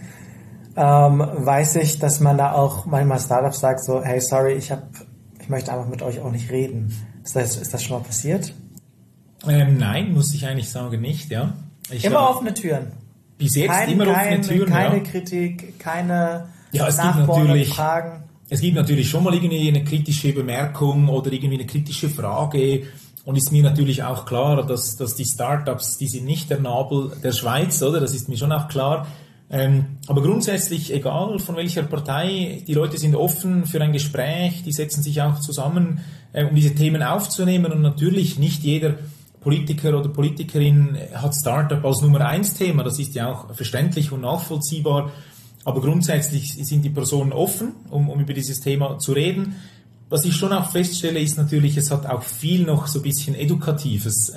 weiß ich, dass man da auch manchmal Startups sagt so, hey, sorry, ich möchte einfach mit euch auch nicht reden. Ist das schon mal passiert? Nein, muss ich eigentlich sagen, nicht, ja. Immer offene Türen. Bis jetzt immer offene Türen, keine Kritik, keine nachbohrenden Fragen. Es gibt natürlich schon mal irgendwie eine kritische Bemerkung oder irgendwie eine kritische Frage. Und ist mir natürlich auch klar, dass die Startups, die sind nicht der Nabel der Schweiz, oder? Das ist mir schon auch klar. Aber grundsätzlich, egal von welcher Partei, die Leute sind offen für ein Gespräch, die setzen sich auch zusammen, um diese Themen aufzunehmen. Und natürlich nicht jeder Politiker oder Politikerin hat Startup als Nummer 1 Thema. Das ist ja auch verständlich und nachvollziehbar. Aber grundsätzlich sind die Personen offen, um über dieses Thema zu reden. Was ich schon auch feststelle, ist natürlich, es hat auch viel noch so ein bisschen Edukatives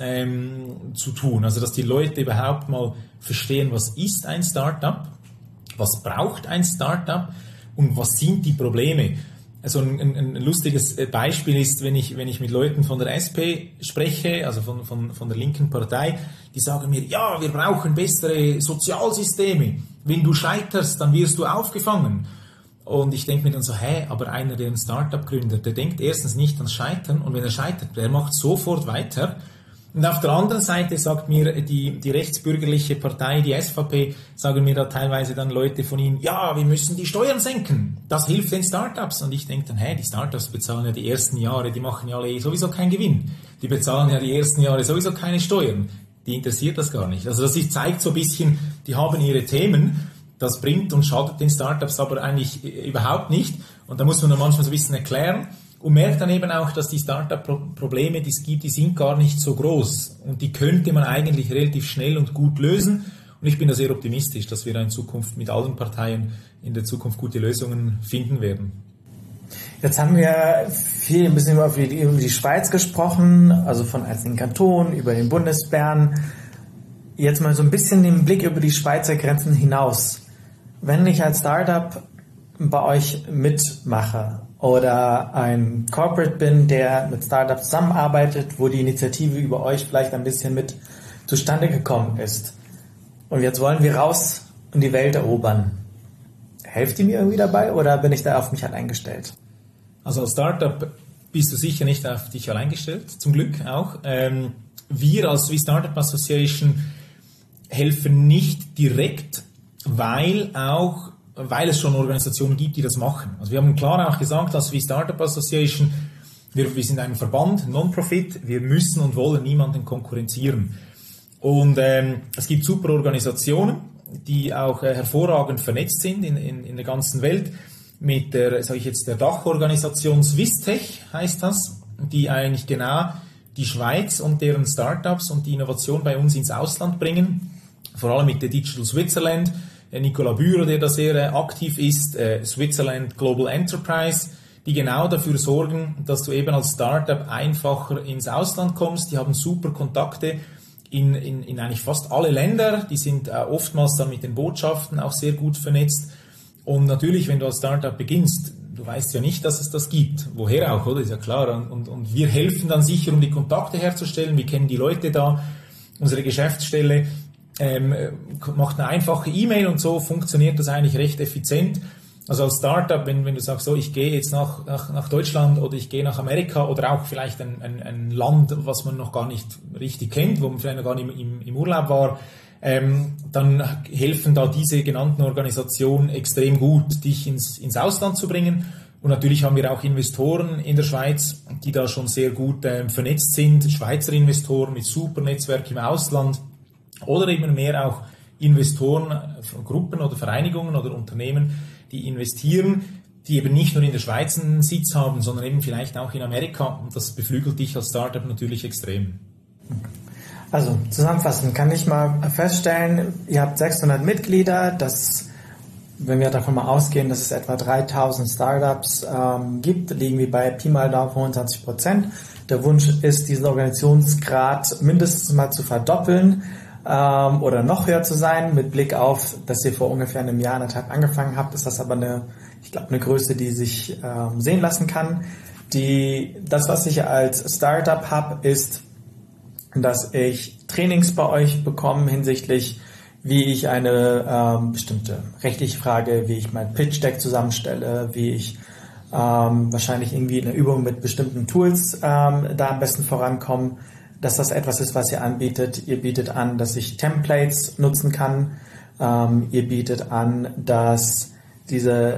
zu tun. Also, dass die Leute überhaupt mal verstehen, was ist ein Startup, was braucht ein Startup und was sind die Probleme. Also ein lustiges Beispiel ist, wenn ich mit Leuten von der SP spreche, also von der linken Partei, die sagen mir, ja, wir brauchen bessere Sozialsysteme. Wenn du scheiterst, dann wirst du aufgefangen. Und ich denke mir dann so, aber einer, der ein Startup gründet, der denkt erstens nicht ans Scheitern und wenn er scheitert, der macht sofort weiter. Und auf der anderen Seite sagt mir die rechtsbürgerliche Partei, die SVP, sagen mir da teilweise dann Leute von ihnen, ja, wir müssen die Steuern senken. Das hilft den Startups. Und ich denke dann, die Startups bezahlen ja die ersten Jahre, die machen ja alle sowieso keinen Gewinn. Die bezahlen ja die ersten Jahre sowieso keine Steuern. Die interessiert das gar nicht. Also das zeigt so ein bisschen, die haben ihre Themen. Das bringt und schadet den Startups aber eigentlich überhaupt nicht. Und da muss man dann manchmal so ein bisschen erklären. Und merkt dann eben auch, dass die Startup-Probleme, die es gibt, die sind gar nicht so groß. Und die könnte man eigentlich relativ schnell und gut lösen. Und ich bin da sehr optimistisch, dass wir da in Zukunft mit allen Parteien in der Zukunft gute Lösungen finden werden. Jetzt haben wir viel ein bisschen über die Schweiz gesprochen, also von einzelnen Kantonen, über den Bundesbern. Jetzt mal so ein bisschen den Blick über die Schweizer Grenzen hinaus. Wenn ich als Startup bei euch mitmache oder ein Corporate bin, der mit Startups zusammenarbeitet, wo die Initiative über euch vielleicht ein bisschen mit zustande gekommen ist. Und jetzt wollen wir raus und die Welt erobern. Helft ihr mir irgendwie dabei oder bin ich da auf mich allein gestellt? Also als Startup bist du sicher nicht auf dich allein gestellt, zum Glück auch. Wir als Startup Association helfen nicht direkt, weil es schon Organisationen gibt, die das machen. Also wir haben klar auch gesagt, als Startup Association, wir sind ein Verband, Non-Profit, wir müssen und wollen niemanden konkurrenzieren. Und es gibt super Organisationen, die auch hervorragend vernetzt sind in der ganzen Welt. Mit der Dachorganisation Swisstech heißt das, die eigentlich genau die Schweiz und deren Startups und die Innovation bei uns ins Ausland bringen. Vor allem mit der Digital Switzerland, Nicolas Bührer, der da sehr aktiv ist, Switzerland Global Enterprise, die genau dafür sorgen, dass du eben als Startup einfacher ins Ausland kommst. Die haben super Kontakte in eigentlich fast alle Länder. Die sind oftmals dann mit den Botschaften auch sehr gut vernetzt. Und natürlich, wenn du als Startup beginnst, du weißt ja nicht, dass es das gibt. Woher auch, oder? Ist ja klar. Und wir helfen dann sicher, um die Kontakte herzustellen. Wir kennen die Leute da. Unsere Geschäftsstelle macht eine einfache E-Mail und so funktioniert das eigentlich recht effizient. Also als Startup, wenn du sagst, so, ich gehe jetzt nach Deutschland oder ich gehe nach Amerika oder auch vielleicht ein Land, was man noch gar nicht richtig kennt, wo man vielleicht noch gar nicht im Urlaub war, dann helfen da diese genannten Organisationen extrem gut, dich ins Ausland zu bringen. Und natürlich haben wir auch Investoren in der Schweiz, die da schon sehr gut vernetzt sind, Schweizer Investoren mit super Netzwerk im Ausland oder eben mehr auch Investoren, Gruppen oder Vereinigungen oder Unternehmen, die investieren, die eben nicht nur in der Schweiz einen Sitz haben, sondern eben vielleicht auch in Amerika. Und das beflügelt dich als Startup natürlich extrem. Also zusammenfassend kann ich mal feststellen, ihr habt 600 Mitglieder, wenn wir davon mal ausgehen, dass es etwa 3000 Startups gibt, liegen wir bei Pi mal Daumen 25%. Der Wunsch ist, diesen Organisationsgrad mindestens mal zu verdoppeln oder noch höher zu sein. Mit Blick auf, dass ihr vor ungefähr einem Jahr, anderthalb angefangen habt, ist das aber eine Größe, die sich sehen lassen kann. Das, was ich als Startup habe, ist, dass ich Trainings bei euch bekomme hinsichtlich, wie ich eine bestimmte rechtliche Frage, wie ich mein Pitch-Deck zusammenstelle, wie ich wahrscheinlich irgendwie eine Übung mit bestimmten Tools da am besten vorankomme, dass das etwas ist, was ihr anbietet. Ihr bietet an, dass ich Templates nutzen kann. Ihr bietet an, dass diese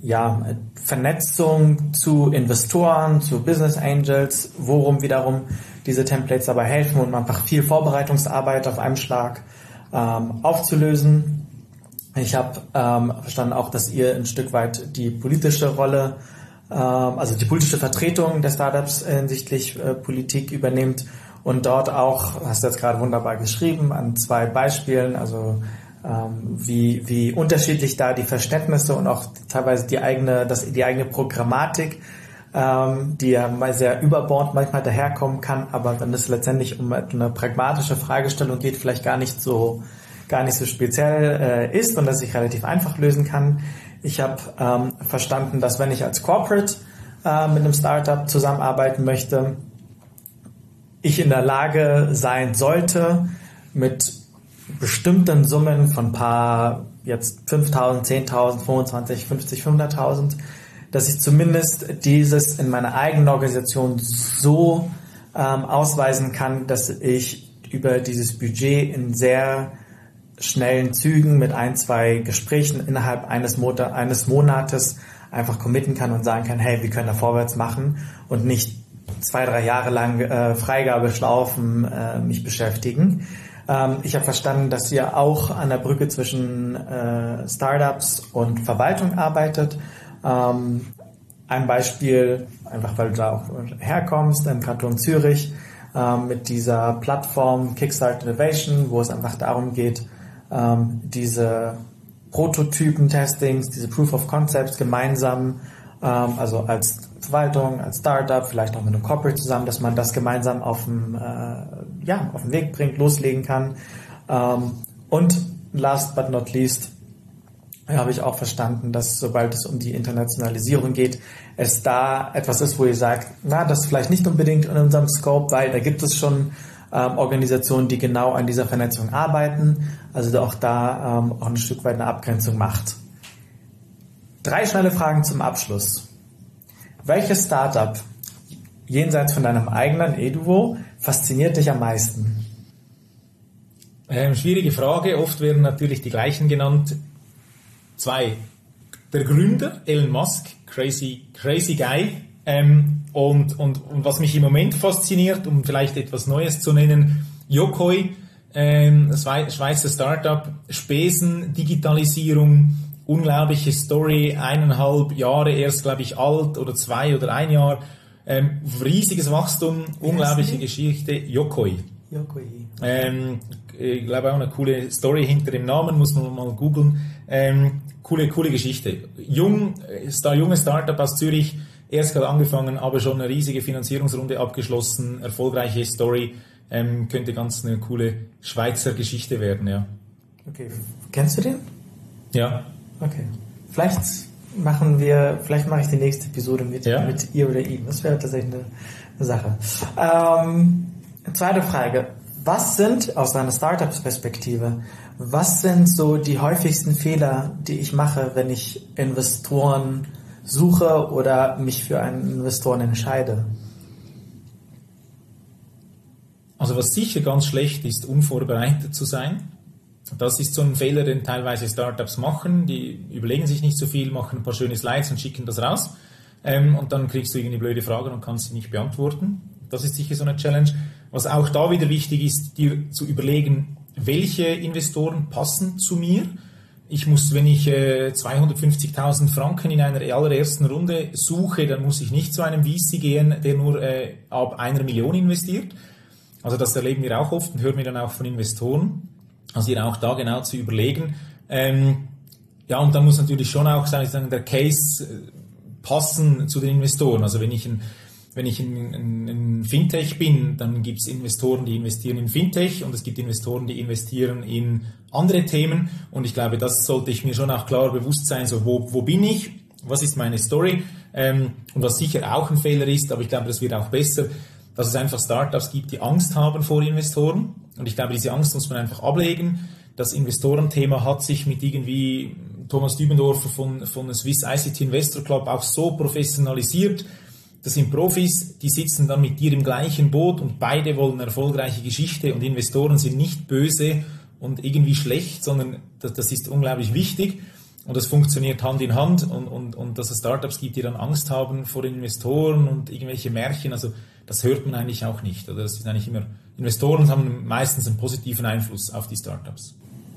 Vernetzung zu Investoren, zu Business Angels, worum wiederum diese Templates dabei helfen und einfach viel Vorbereitungsarbeit auf einem Schlag aufzulösen. Ich habe verstanden auch, dass ihr ein Stück weit die politische Rolle, also die politische Vertretung der Startups hinsichtlich Politik übernimmt und dort auch, hast du jetzt gerade wunderbar geschrieben, an 2 Beispielen, also wie unterschiedlich da die Verständnisse und auch teilweise die eigene Programmatik, die ja mal sehr überbordend manchmal daherkommen kann, aber wenn es letztendlich um eine pragmatische Fragestellung geht, vielleicht gar nicht so speziell ist und dass sich relativ einfach lösen kann. Ich habe verstanden, dass wenn ich als Corporate mit einem Startup zusammenarbeiten möchte, ich in der Lage sein sollte, mit bestimmten Summen von jetzt 5.000, 10.000, 25, 50, 100.000, dass ich zumindest dieses in meiner eigenen Organisation so ausweisen kann, dass ich über dieses Budget in sehr schnellen Zügen mit 1, 2 Gesprächen innerhalb eines Monates einfach committen kann und sagen kann, hey, wir können da vorwärts machen und nicht 2, 3 Jahre lang Freigabeschlaufen mich beschäftigen. Ich habe verstanden, dass ihr auch an der Brücke zwischen Startups und Verwaltung arbeitet. Ein Beispiel, einfach weil du da auch herkommst, im Kanton Zürich, mit dieser Plattform Kickstart Innovation, wo es einfach darum geht, diese Prototypen-Testings, diese Proof of Concepts gemeinsam, also als Verwaltung, als Startup, vielleicht auch mit einem Corporate zusammen, dass man das gemeinsam auf den Weg bringt, loslegen kann. Und last but not least habe ich auch verstanden, dass sobald es um die Internationalisierung geht, es da etwas ist, wo ihr sagt, das ist vielleicht nicht unbedingt in unserem Scope, weil da gibt es schon Organisationen, die genau an dieser Vernetzung arbeiten, also auch da auch ein Stück weit eine Abgrenzung macht. 3 schnelle Fragen zum Abschluss. Welches Startup jenseits von deinem eigenen Eduvo fasziniert dich am meisten? Schwierige Frage. Oft werden natürlich die gleichen genannt. 2. Der Gründer, Elon Musk, crazy guy. Und was mich im Moment fasziniert, um vielleicht etwas Neues zu nennen, Yokoi, Schweizer Startup, Spesen, Digitalisierung, unglaubliche Story, 1,5 Jahre erst, glaube ich, alt oder 2 oder 1 Jahr, riesiges Wachstum, unglaubliche Geschichte, Yokoi. Ich glaube auch eine coole Story hinter dem Namen, muss man mal googeln. Coole Geschichte. Junges Startup aus Zürich, erst gerade angefangen, aber schon eine riesige Finanzierungsrunde abgeschlossen, erfolgreiche Story, könnte ganz eine coole Schweizer Geschichte werden, ja. Okay, kennst du den? Ja. Okay. Vielleicht mache ich die nächste Episode mit ihr oder ihm. Das wäre tatsächlich eine Sache. Zweite Frage. Was sind, aus einer Startups-Perspektive, was sind so die häufigsten Fehler, die ich mache, wenn ich Investoren suche oder mich für einen Investoren entscheide? Also was sicher ganz schlecht ist, unvorbereitet zu sein. Das ist so ein Fehler, den teilweise Startups machen. Die überlegen sich nicht so viel, machen ein paar schöne Slides und schicken das raus. Und dann kriegst du irgendwie blöde Fragen und kannst sie nicht beantworten. Das ist sicher so eine Challenge. Was auch da wieder wichtig ist, dir zu überlegen, welche Investoren passen zu mir. Ich muss, wenn ich 250.000 Franken in einer allerersten Runde suche, dann muss ich nicht zu einem VC gehen, der nur ab 1 Million investiert. Also das erleben wir auch oft und hören wir dann auch von Investoren. Also dir auch da genau zu überlegen. Ja, und dann muss natürlich schon auch sagen, der Case passen zu den Investoren. Also wenn ich ein Fintech bin, dann gibt es Investoren, die investieren in Fintech und es gibt Investoren, die investieren in andere Themen. Und ich glaube, das sollte ich mir schon auch klar bewusst sein, so wo bin ich, was ist meine Story, und was sicher auch ein Fehler ist, aber ich glaube, das wird auch besser, dass es einfach Startups gibt, die Angst haben vor Investoren. Und ich glaube, diese Angst muss man einfach ablegen. Das Investorenthema hat sich mit irgendwie Thomas Dübendorfer von Swiss ICT Investor Club auch so professionalisiert. Das sind Profis, die sitzen dann mit dir im gleichen Boot und beide wollen eine erfolgreiche Geschichte und Investoren sind nicht böse und irgendwie schlecht, sondern das ist unglaublich wichtig und das funktioniert Hand in Hand und dass es Startups gibt, die dann Angst haben vor Investoren und irgendwelche Märchen, also das hört man eigentlich auch nicht. Oder das ist eigentlich immer, Investoren haben meistens einen positiven Einfluss auf die Startups.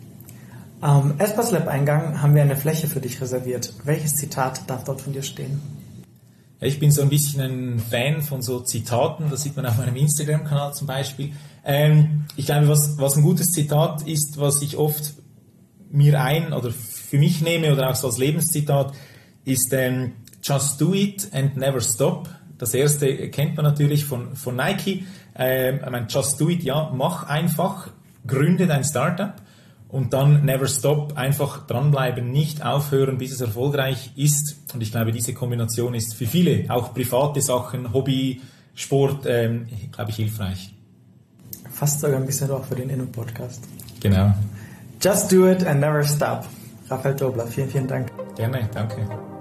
Am Espas Lab Eingang haben wir eine Fläche für dich reserviert. Welches Zitat darf dort von dir stehen? Ja, ich bin so ein bisschen ein Fan von so Zitaten, das sieht man auf meinem Instagram-Kanal zum Beispiel. Ich glaube, was ein gutes Zitat ist, was ich oft mir oder für mich nehme oder auch so als Lebenszitat, ist Just do it and never stop. Das erste kennt man natürlich von Nike. Ich meine, just do it, ja, mach einfach, gründe dein Startup und dann never stop, einfach dranbleiben, nicht aufhören, bis es erfolgreich ist. Und ich glaube, diese Kombination ist für viele, auch private Sachen, Hobby, Sport, glaube ich, hilfreich. Fast sogar ein bisschen auch für den Inno-Podcast. Genau. Just do it and never stop. Raphael Dobler, vielen, vielen Dank. Gerne, danke.